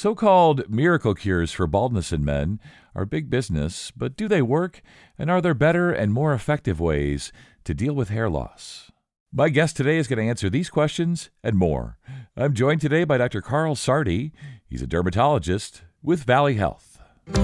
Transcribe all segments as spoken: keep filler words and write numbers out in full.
So-called miracle cures for baldness in men are big business, but do they work? And are there better and more effective ways to deal with hair loss? My guest today is going to answer these questions and more. I'm joined today by Doctor Carl Sardi. He's a dermatologist with Valley Health.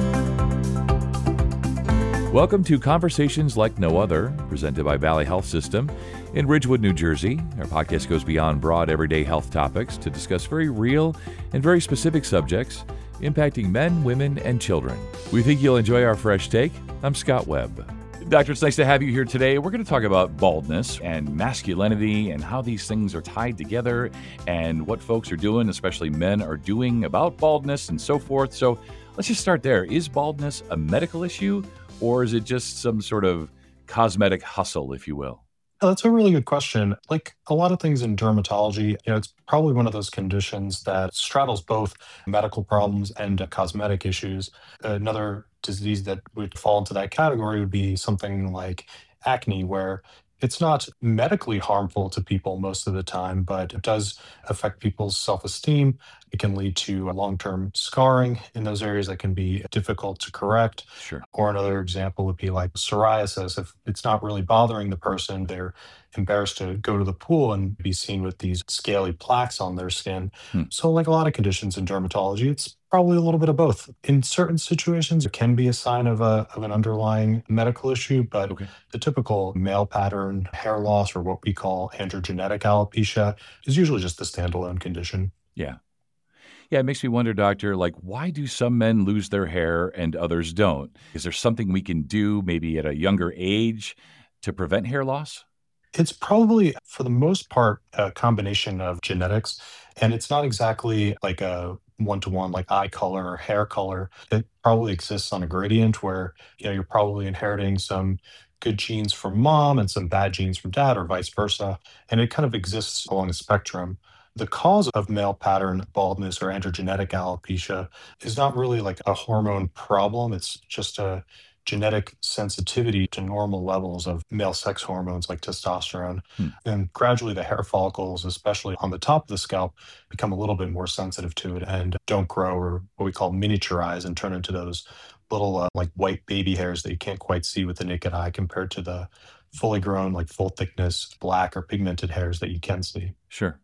Welcome to Conversations Like No Other, presented by Valley Health System in Ridgewood, New Jersey. Our podcast goes beyond broad everyday health topics to discuss very real and very specific subjects impacting men, women, and children. We think you'll enjoy our fresh take. I'm Scott Webb. Doctor, it's nice to have you here today. We're going to talk about baldness and masculinity and how these things are tied together and what folks are doing, especially men, are doing about baldness and so forth. So let's just start there. Is baldness a medical issue, or is it just some sort of cosmetic hustle, if you will? Oh, that's a really good question. Like a lot of things in dermatology, you know, it's probably one of those conditions that straddles both medical problems and uh, cosmetic issues. Another disease that would fall into that category would be something like acne, where it's not medically harmful to people most of the time, but it does affect people's self-esteem. It can lead to long-term scarring in those areas that can be difficult to correct. Sure. Or another example would be like psoriasis. If it's not really bothering the person, they're embarrassed to go to the pool and be seen with these scaly plaques on their skin. Hmm. So, like a lot of conditions in dermatology, it's probably a little bit of both. In certain situations, it can be a sign of a of an underlying medical issue, but Okay. the typical male pattern hair loss, or what we call androgenetic alopecia, is usually just a standalone condition. Yeah. Yeah, it makes me wonder, doctor, like, why do some men lose their hair and others don't? Is there something we can do maybe at a younger age to prevent hair loss? It's probably, for the most part, a combination of genetics, and it's not exactly like a one-to-one, like eye color or hair color. It probably exists on a gradient where, you know, you're probably inheriting some good genes from mom and some bad genes from dad, or vice versa, and it kind of exists along a spectrum. The cause of male pattern baldness or androgenetic alopecia is not really like a hormone problem. It's just a genetic sensitivity to normal levels of male sex hormones like testosterone. Hmm. And gradually, the hair follicles, especially on the top of the scalp, become a little bit more sensitive to it and don't grow, or what we call miniaturize, and turn into those little uh, like white baby hairs that you can't quite see with the naked eye, compared to the fully grown, like full thickness, black or pigmented hairs that you can see. Sure.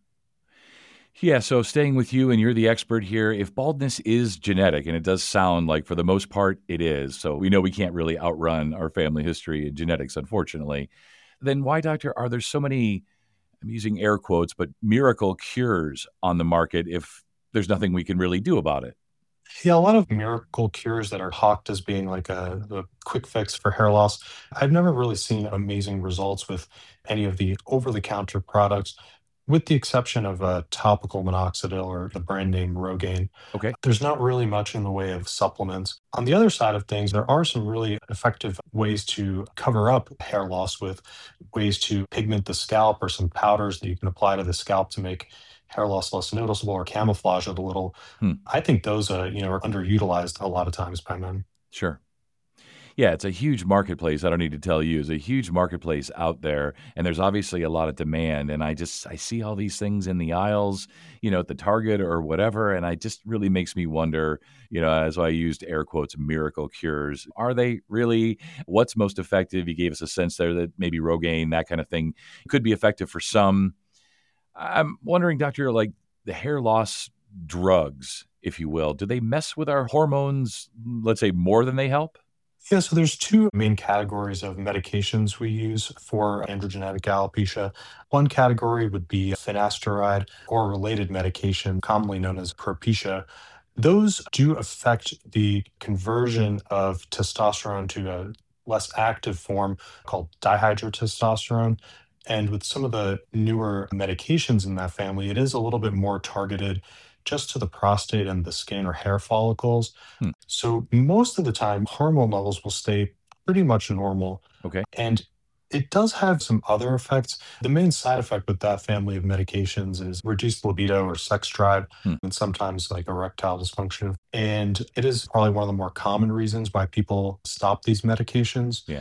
Yeah, so staying with you, and you're the expert here, if baldness is genetic, and it does sound like for the most part it is, so we know we can't really outrun our family history and genetics, unfortunately, then why, doctor, are there so many, I'm using air quotes, but miracle cures on the market if there's nothing we can really do about it? Yeah, a lot of miracle cures that are hawked as being like a, a quick fix for hair loss. I've never really seen amazing results with any of the over-the-counter products, with the exception of uh, topical minoxidil or the brand name Rogaine. Okay. There's not really much in the way of supplements. On the other side of things, there are some really effective ways to cover up hair loss, with ways to pigment the scalp, or some powders that you can apply to the scalp to make hair loss less noticeable or camouflage it a little. Hmm. I think those, uh, you know, are underutilized a lot of times by men. Sure. Yeah, it's a huge marketplace. I don't need to tell you, it's a huge marketplace out there, and there's obviously a lot of demand. And I just I see all these things in the aisles, you know, at the Target or whatever, and I just really makes me wonder, you know, as I used air quotes, miracle cures. Are they really? What's most effective? You gave us a sense there that maybe Rogaine, that kind of thing, could be effective for some. I'm wondering, doctor, like the hair loss drugs, if you will, do they mess with our hormones, let's say, more than they help? Yeah, so there's two main categories of medications we use for androgenetic alopecia. One category would be finasteride or related medication, commonly known as Propecia. Those do affect the conversion of testosterone to a less active form called dihydrotestosterone. And with some of the newer medications in that family, it is a little bit more targeted just to the prostate and the skin or hair follicles. Hmm. So most of the time, hormone levels will stay pretty much normal. Okay. And it does have some other effects. The main side effect with that family of medications is reduced libido or sex drive, Hmm. and sometimes like erectile dysfunction. And it is probably one of the more common reasons why people stop these medications. Yeah.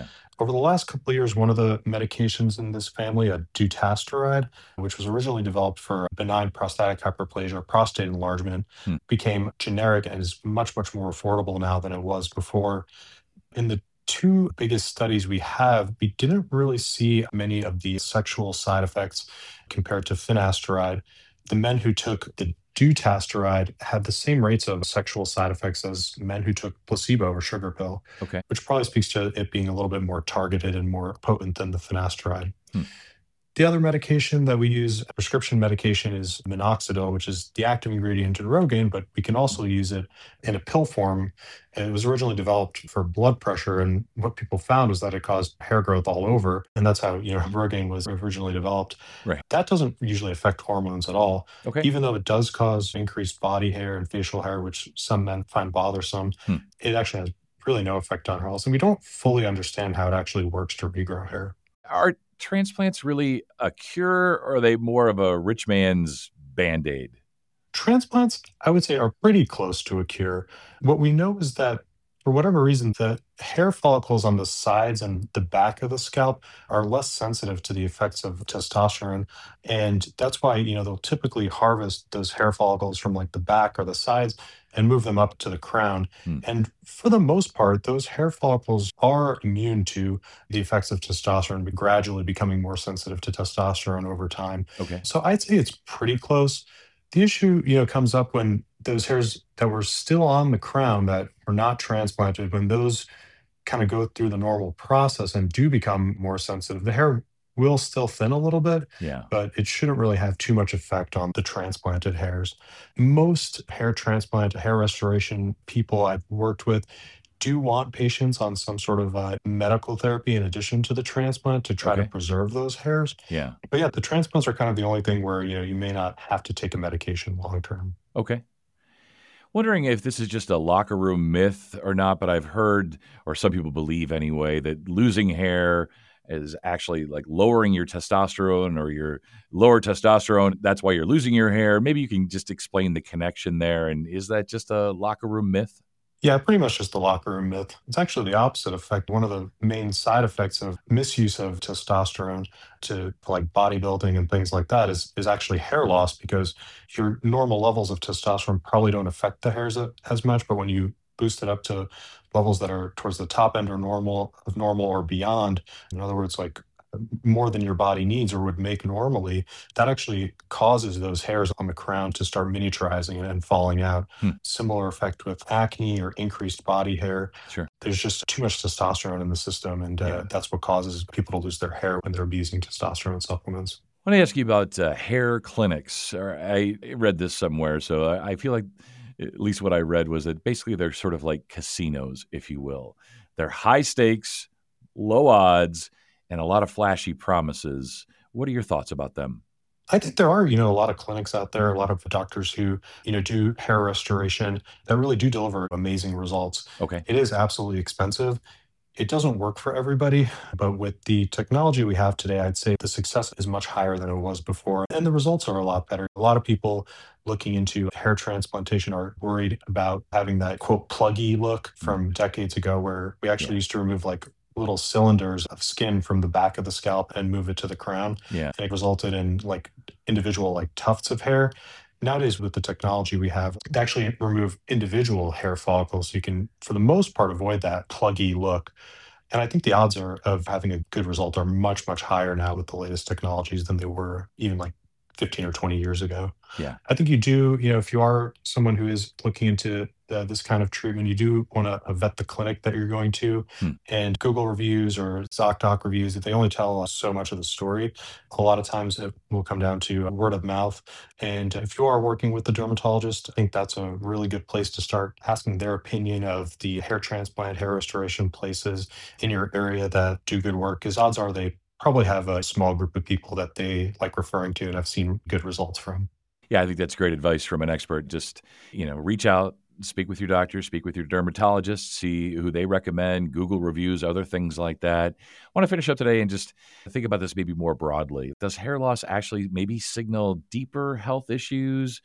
Over the last couple of years, one of the medications in this family, a dutasteride, which was originally developed for benign prostatic hyperplasia, prostate enlargement, Hmm. became generic and is much, much more affordable now than it was before. In the two biggest studies we have, we didn't really see many of the sexual side effects compared to finasteride. The men who took the dutasteride had the same rates of sexual side effects as men who took placebo or sugar pill, Okay. which probably speaks to it being a little bit more targeted and more potent than the finasteride. Hmm. The other medication that we use, prescription medication, is minoxidil, which is the active ingredient in Rogaine, but we can also use it in a pill form. And it was originally developed for blood pressure, and what people found was that it caused hair growth all over, and that's how, you know, Rogaine was originally developed. Right. That doesn't usually affect hormones at all, Okay. even though it does cause increased body hair and facial hair, which some men find bothersome. Hmm. It actually has really no effect on hair loss, and we don't fully understand how it actually works to regrow hair. Are transplants really a cure, or are they more of a rich man's Band-Aid? Transplants, I would say, are pretty close to a cure. What we know is that for whatever reason, the hair follicles on the sides and the back of the scalp are less sensitive to the effects of testosterone. And that's why, you know, they'll typically harvest those hair follicles from like the back or the sides and move them up to the crown. Hmm. And for the most part, those hair follicles are immune to the effects of testosterone, but gradually becoming more sensitive to testosterone over time. Okay. So I'd say it's pretty close. The issue, you know, comes up when those hairs that were still on the crown that were not transplanted, when those kind of go through the normal process and do become more sensitive, the hair will still thin a little bit, Yeah. but it shouldn't really have too much effect on the transplanted hairs. Most hair transplant, hair restoration people I've worked with do want patients on some sort of uh, medical therapy in addition to the transplant to try to Okay. preserve those hairs. Yeah. But yeah, the transplants are kind of the only thing where, you know, you may not have to take a medication long term. Okay. Wondering if this is just a locker room myth or not, but I've heard, or some people believe anyway, that losing hair is actually like lowering your testosterone or your lower testosterone. That's why you're losing your hair. Maybe you can just explain the connection there. And is that just a locker room myth? Yeah, pretty much just the locker room myth. It's actually the opposite effect. One of the main side effects of misuse of testosterone to like bodybuilding and things like that is is actually hair loss, because your normal levels of testosterone probably don't affect the hairs a- as much, but when you boost it up to levels that are towards the top end or normal of normal or beyond, in other words, like more than your body needs or would make normally, that actually causes those hairs on the crown to start miniaturizing and falling out. Hmm. Similar effect with acne or increased body hair. Sure. There's just too much testosterone in the system, and uh, Yeah. that's what causes people to lose their hair when they're abusing testosterone supplements. I want to ask you about uh, hair clinics. Or I read this somewhere, so I I feel like at least what I read was that basically they're sort of like casinos, if you will. They're high stakes, low odds, and a lot of flashy promises. What are your thoughts about them? I think there are, you know, a lot of clinics out there, a lot of doctors who, you know, do hair restoration that really do deliver amazing results. Okay. It is absolutely expensive. It doesn't work for everybody, but with the technology we have today, I'd say the success is much higher than it was before, and the results are a lot better. A lot of people looking into hair transplantation are worried about having that quote pluggy look from decades ago, where we actually Yeah. used to remove like little cylinders of skin from the back of the scalp and move it to the crown. Yeah. And it resulted in like individual like tufts of hair. Nowadays, with the technology we have, they actually remove individual hair follicles. So you can, for the most part, avoid that pluggy look. And I think the odds are of having a good result are much, much higher now with the latest technologies than they were even like fifteen or twenty years ago. Yeah. I think you do, you know, if you are someone who is looking into uh, this kind of treatment, you do want to vet the clinic that you're going to. Hmm. And Google reviews or ZocDoc reviews, if they only tell us so much of the story, a lot of times it will come down to word of mouth. And if you are working with the dermatologist, I think that's a really good place to start asking their opinion of the hair transplant, hair restoration places in your area that do good work, because odds are they probably have a small group of people that they like referring to and have seen good results from. Yeah, I think that's great advice from an expert. Just, you know, reach out, speak with your doctor, speak with your dermatologist, see who they recommend, Google reviews, other things like that. I want to finish up today and just think about this maybe more broadly. Does hair loss actually maybe signal deeper health issues,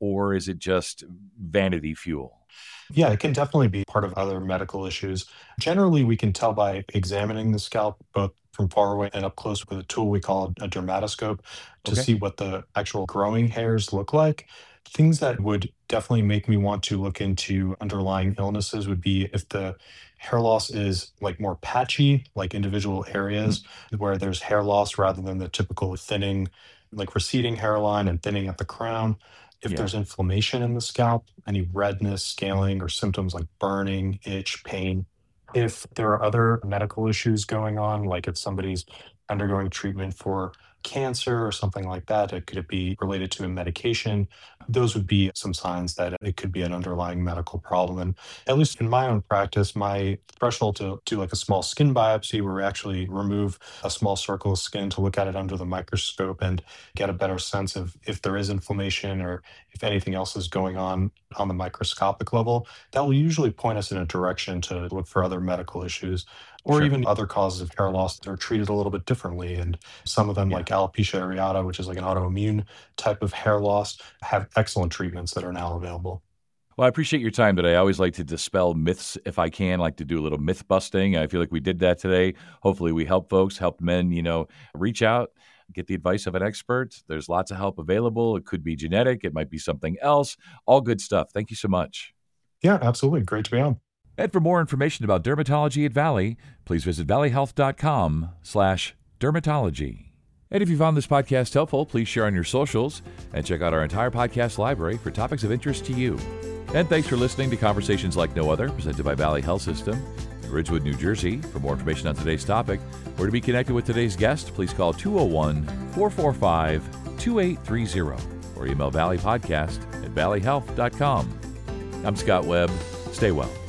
or is it just vanity fuel? Yeah, it can definitely be part of other medical issues. Generally, we can tell by examining the scalp, both from far away and up close with a tool we call a dermatoscope to Okay. see what the actual growing hairs look like. Things that would definitely make me want to look into underlying illnesses would be if the hair loss is like more patchy, like individual Mhm. areas where there's hair loss rather than the typical thinning, like receding hairline and thinning at the crown. If Yeah. there's inflammation in the scalp, any redness, scaling, or symptoms like burning, itch, pain. If there are other medical issues going on, like if somebody's undergoing treatment for cancer or something like that, it could it be related to a medication? Those would be some signs that it could be an underlying medical problem. And at least in my own practice, my threshold to do like a small skin biopsy where we actually remove a small circle of skin to look at it under the microscope and get a better sense of if there is inflammation or if anything else is going on on the microscopic level, that will usually point us in a direction to look for other medical issues or Sure. even other causes of hair loss that are treated a little bit differently. And some of them, Yeah. like alopecia areata, which is like an autoimmune type of hair loss, have excellent treatments that are now available. Well, I appreciate your time today. I always like to dispel myths if I can, like to do a little myth busting. I feel like we did that today. Hopefully, we help folks, help men, you know, reach out, get the advice of an expert. There's lots of help available. It could be genetic, it might be something else. All good stuff. Thank you so much. Yeah, absolutely. Great to be on. And for more information about dermatology at Valley, please visit valleyhealth.com slash dermatology. And if you found this podcast helpful, please share on your socials and check out our entire podcast library for topics of interest to you. And thanks for listening to Conversations Like No Other, presented by Valley Health System in Ridgewood, New Jersey. For more information on today's topic or to be connected with today's guest, please call two oh one, four four five, two eight three zero or email valleypodcast at valleyhealth dot com. I'm Scott Webb. Stay well.